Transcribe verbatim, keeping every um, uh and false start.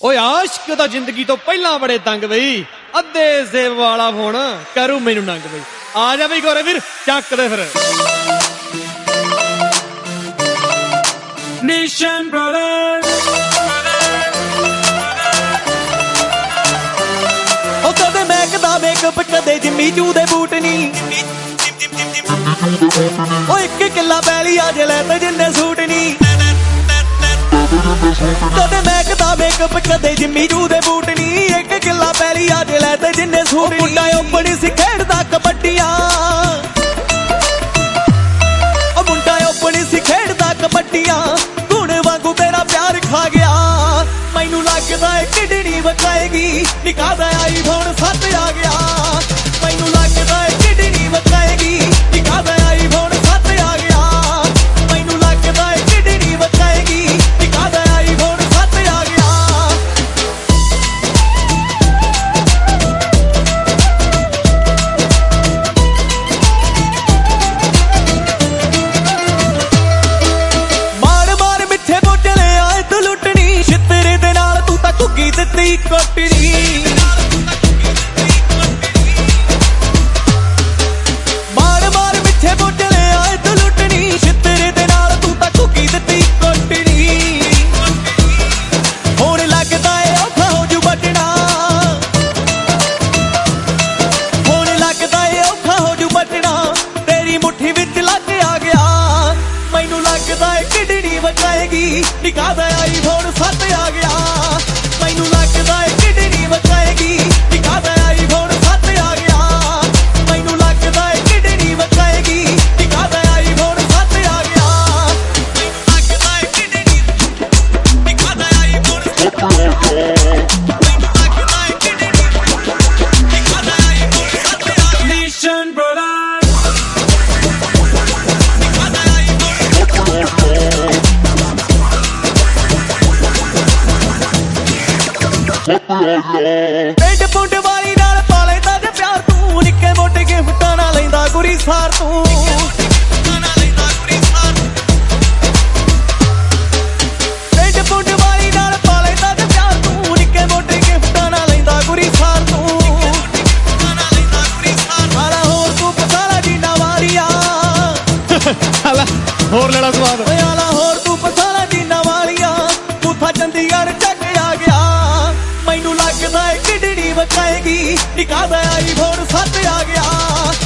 ਓਏ ਆਸ਼ਕ ਤਾਂ ਜ਼ਿੰਦਗੀ ਤੋਂ ਪਹਿਲਾਂ ਬੜੇ ਤੰਗ ਬਈ, ਅੱਧੇ ਸੇਬ ਵਾਲਾ ਫੋਨ ਕਰੂ ਮੈਨੂੰ ਨੰਗ ਬਈ। ਆ ਜਾ ਬਈ ਗੋਰੇ ਵੀਰ ਚੱਕ ਦੇ ਫਿਰ। Nation Brothers ਉਹ ਕਦੇ ਮੈਕ ਦਾ ਮੇਕਅਪ ਕਦੇ ਜਿੰਮੀ ਚੂ ਦੇ ਬੂਟ ਨੀ, ਉਹ ਇੱਕ ਕਿੱਲਾ ਪੈਲੀ ਅੱਜ ਲੈ ਤੇ ਜਿੰਨੇ ਸੂਟ ਨੀ। ਕਦੇ ਮੈਕ ਦਾ ਮੇਕਅਪ ਕਦੇ ਜਿੰਮੀ ਚੂ ਦੇ ਬੂਟ ਨੀ, ਇੱਕ ਕਿੱਲਾ ਪੈਲੀ ਅੱਜ ਲੈ ਤੇ ਜਿੰਨੇ ਸੂਟ ਨੀ। ਮੁੰਡਾ ਓਪਣੀ ਸੀ ਖੇਡਦਾ ਕਬੱਡੀਆਂ, ਉਹ ਮੁੰਡਾ ਓਪਣੀ ਸੀ ਖੇਡਦਾ ਕਬੱਡੀਆਂ। ਗੁਣ ਵਾਂਗੂ ਤੇਰਾ ਪਿਆਰ ਖਾ ਗਿਆ, ਮੈਨੂੰ ਲੱਗਦਾ ਏ ਕਿਡਨੀ ਵਕਾਏਗੀ। ਨਿਕਾਦਾ ਆਈਫੋਨ ਸੱਤ ਆ ਗਿਆ, ਮੈਨੂੰ ਲੱਗਦਾ ਏ ਕਿਡਨੀ ਵਕਾਏਗੀ। ਨਿਕਾਦਾ ਆਈਫੋਨ ਸੱਤ ਆ ਗਿਆ, ਮੈਨੂੰ ਲੱਗਦਾ ਏ ਕਿਡਨੀ ਵਕਾਏਗੀ। ਨਿਕਾਦਾ ਆਈਫੋਨ ਸੱਤ ਆ ਗਿਆ। ਮਾਰ ਮਾਰ ਮਿੱਠੇ ਬੋਟਲੇ ਆਏ ਤੂੰ ਲੁੱਟਣੀ, ਛਿੱਤਰੇ ਦੇ ਨਾਲ ਤੂੰ ਤਾਂ ਘੁੱਗੀ ਦਿੱਤੀ ਕੋਟਣੀ। ਮਾਰ ਮਾਰ ਮਿੱਠੇ ਬੋਟਲੇ ਆਏ ਤੂੰ ਲੁੱਟਣੀ, ਛਿੱਤਰੇ ਦੇ ਨਾਲ ਤੂੰ ਤਾਂ ਘੁੱਗੀ ਦਿੱਤੀ ਕੋਟਣੀ। ਹੁਣ ਲੱਗਦਾ ਏ ਔਖਾ ਹੋ ਜੂ ਬਚਣਾ, ਹੁਣ ਲੱਗਦਾ ਏ ਔਖਾ ਹੋ ਜੂ ਬਚਣਾ। ਤੇਰੀ ਮੁੱਠੀ ਵਿੱਚ ਲੱਗ ਆ ਗਿਆ, ਮੈਨੂੰ ਲੱਗਦਾ ਏ ਕਿਡਨੀ ਵਕਾਏਗੀ। ਨਿਕਾਦਾ ਆਈਫੋਨ ਸੱਤ ਆ ਗਿਆ, ਮੈਨੂੰ ਲੱਗਦਾ ਏ ਕਿਡਨੀ ਵਕਾਏਗੀ। ਨਿਕਾਦਾ ਆਈਫੋਨ ਸੱਤ ਆ ਗਿਆ, ਮੈਨੂੰ ਲੱਗਦਾ ਏ ਕਿਡਨੀ ਵਕਾਏਗੀ। ਨਿਕਾਦਾ ਆਈਫੋਨ ਸੱਤ ਆ ਗਿਆ, ਮੈਨੂੰ ਲੱਗਦਾ ਏ ਕਿਡਨੀ। ਨਿਕਾਦਾ ਆਈਫੋਨ ਸੱਤ ਆ ਗਿਆ, ਮੈਨੂੰ ਲੱਗਦਾ ਏ ਕਿਡਨੀ। ਨਿਕਾਦਾ ਆਈਫੋਨ ਸੱਤ ਆ ਗਿਆ। Nation Brothers ਨਿਕਾਦਾ ਆਈਫੋਨ ਸੱਤ ਆ ਗਿਆ। ਪਿੰਡ ਪੁੰਡ ਵਾਲੀ ਨਾਲ ਪਾ ਲੈਂਦਾ ਜੇ ਪਿਆਰ ਤੂੰ, ਨਿੱਕੇ ਮੋਟੇ ਗਿਫਟਾਂ ਨਾਲ ਲੈਂਦਾ ਗੁਰੀ ਸਾਰ ਤੂੰ। ਪਿੰਡ ਪੁੰਡ ਵਾਲੀ ਨਾਲ ਪਾ ਲੈਂਦਾ ਜੇ ਪਿਆਰ ਤੂੰ, ਨਿੱਕੇ ਮੋਟੇ ਗਿਫਟਾਂ ਨਾਲ ਲੈਂਦਾ ਗੁਰੀ ਸਾਰ ਤੂੰ। ਆਲਾ ਹੋਰ ਤੂੰ ਪਸਾਲਾ ਜੀਨਾ ਵਾਲੀਆ, ਚੱਲ ਹੋਰ ਲੈਣਾ ਸਵਾਦ। ਓਏ ਆਲਾ ਹੋਰ ਤੂੰ ਪਸਾਲਾ ਜੀਨਾ ਵਾਲੀਆ। ਬੂਥਾ ਚੰਡੀਗੜ੍ਹ ਚੱਕ ਆ ਗਿਆ, ਮੈਨੂੰ ਲੱਗਦਾ ਏ ਕਿਡਨੀ ਵਕਾਏਗੀ। ਨਿਕਾਦਾ ਆਈਫੋਨ ਸੱਤ ਆ ਗਿਆ,